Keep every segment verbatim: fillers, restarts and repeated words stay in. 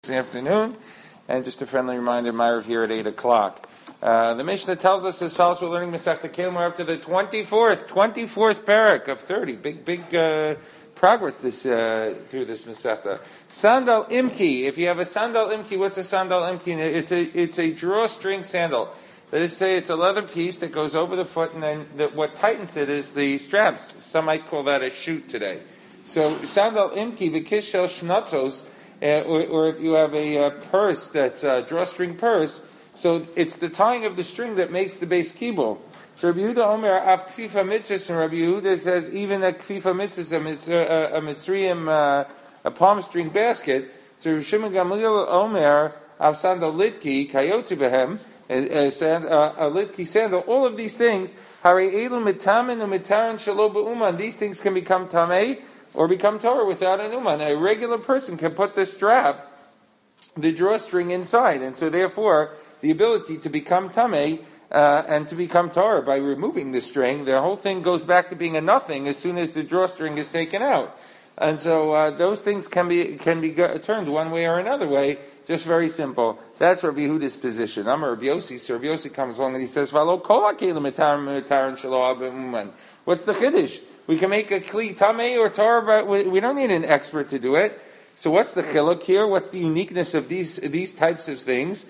This afternoon, and just a friendly reminder, Myrav here at eight o'clock. Uh, the Mishnah tells us as follows: we're learning Masechta Kelim. We're up to the twenty-fourth, twenty-fourth parak of thirty. Big, big uh, progress this uh, through this Masechta. Sandal imki. If you have a sandal imki, what's a sandal imki? It's a it's a drawstring sandal. Let us say it's a leather piece that goes over the foot, and then the, what tightens it is the straps. Some might call that a chute today. So sandal imki v'kishel shnatzos. Uh, or, or if you have a uh, purse that's a drawstring purse, so it's the tying of the string that makes the base kibul. So Rabbi Yehuda Omer af kfifa mitzvahs, and Rabbi Yehuda says even a kfifa mitzvahs, a, mitzvah, a, a mitzrayim, uh, a palm string basket. So Rabbi Shimon Gamliel Omer av sandal litki kayotzi behem, a litki sandal. All of these things, hari elu mitamin umitaran shelo beuman. These things can become tamei or become Torah without an uman. A regular person can put the strap, the drawstring inside, and so therefore the ability to become tamei uh, and to become Torah by removing the string, the whole thing goes back to being a nothing as soon as the drawstring is taken out. And so uh, those things can be can be go- turned one way or another way. Just very simple. That's Rabbi Yehuda's position. I'm a Rabbi Yossi. So Rabbi Yossi comes along and he says, "V'lo kol hakelim mitaron mitaron shelo beuman." What's the chiddush? We can make a kli tamei or Torah, but we, we don't need an expert to do it. So what's the chiluk here? What's the uniqueness of these these types of things?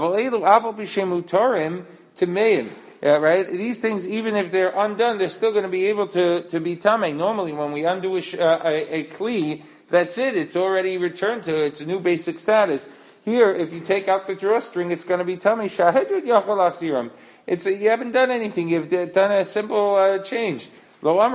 Uh, right? These things, even if they're undone, they're still going to be able to, to be tamei. Normally, when we undo a, uh, a, a kli, that's it. It's already returned to its new basic status. Here, if you take out the drawstring, it's going to be tamei. Shahedrid yachol achziram. It's a, you haven't done anything. You've done a simple uh, change. When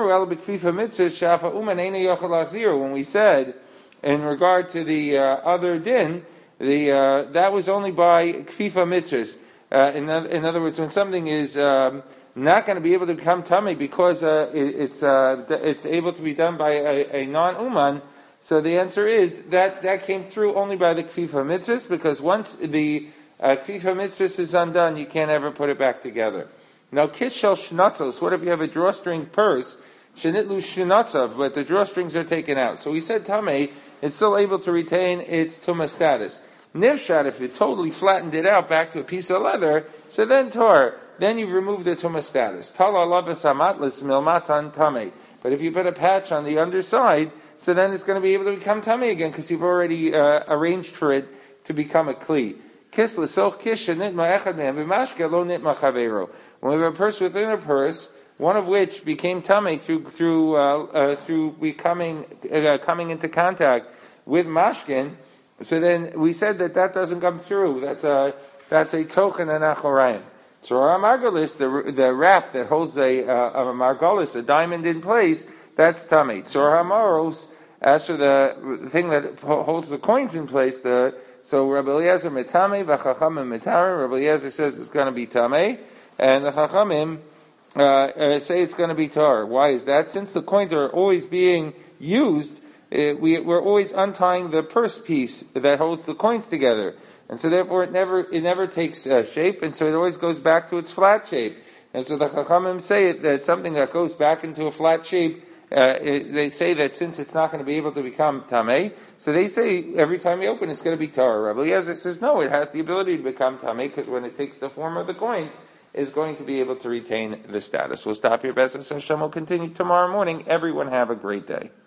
we said in regard to the uh, other din, the uh, that was only by kfifa mitzvahs. Uh, in, in other words, when something is um, not going to be able to become tamei because uh, it, it's uh, it's able to be done by a, a non-uman, so the answer is that that came through only by the kfifa mitzvahs, because once the uh, kfifa mitzvahs is undone, you can't ever put it back together. Now, kishel shnatzos, what if you have a drawstring purse, shenitlu shnatzav, but the drawstrings are taken out? So we said tamei, it's still able to retain its tumah status. Nivshat, if you totally flattened it out back to a piece of leather, so then tor, then you've removed the tumah status. Tala lavas hamatlis milmatan tamei. But if you put a patch on the underside, so then it's going to be able to become tamei again, because you've already uh, arranged for it to become a kli. Kis l'soch kish shenitma echad mehem v'mashke lo nitma chaveiro. When we have a purse within a purse, one of which became tamei through through uh, uh, through becoming uh, coming into contact with mashkin, so then we said that that doesn't come through. That's a that's a token and achorayim. So our margolis, the the wrap that holds a uh, a margolis, a diamond in place, that's tamei. So our hamaros, as for the thing that holds the coins in place, the so Rabbi Eliezer metamei v'chachamim metarim. Rabbi Eliezer says it's going to be tamei. And the Chachamim uh, uh, say it's going to be tar. Why is that? Since the coins are always being used, uh, we, we're always untying the purse piece that holds the coins together, and so therefore it never it never takes uh, shape, and so it always goes back to its flat shape. And so the Chachamim say it, that something that goes back into a flat shape, uh, is, they say that since it's not going to be able to become tamei, so they say every time you open it's going to be tar. Rabbi Eliezer says no, it has the ability to become tamei, because when it takes the form of the coins, is going to be able to retain the status. We'll stop here. B'ezras Hashem will continue tomorrow morning. Everyone have a great day.